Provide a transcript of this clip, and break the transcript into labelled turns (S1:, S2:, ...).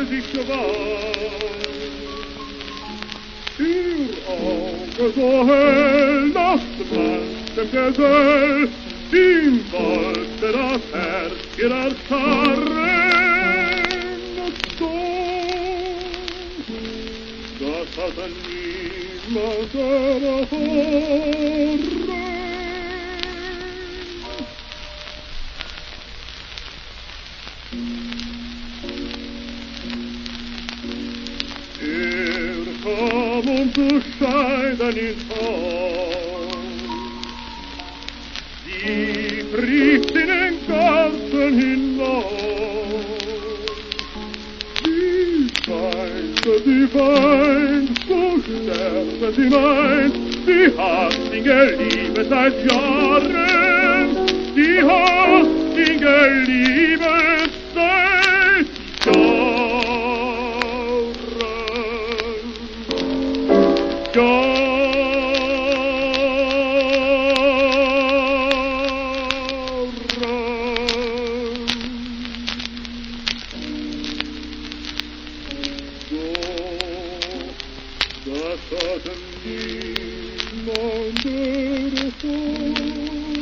S1: sich gewandt. Ihr Auge so hell, das manchem Gesell, ihm wollte das Herz ihrer Scharren so. Das hatte niemand erfahren. Kam und zu scheiden ins Haus. Sie trieft in den Garten hinaus. Sie weint, so sterbe sie meint, sie hat ihn geliebt seit Jahren, sie hat ihn geliebt seit Jahren. Das hat niemand erfahren.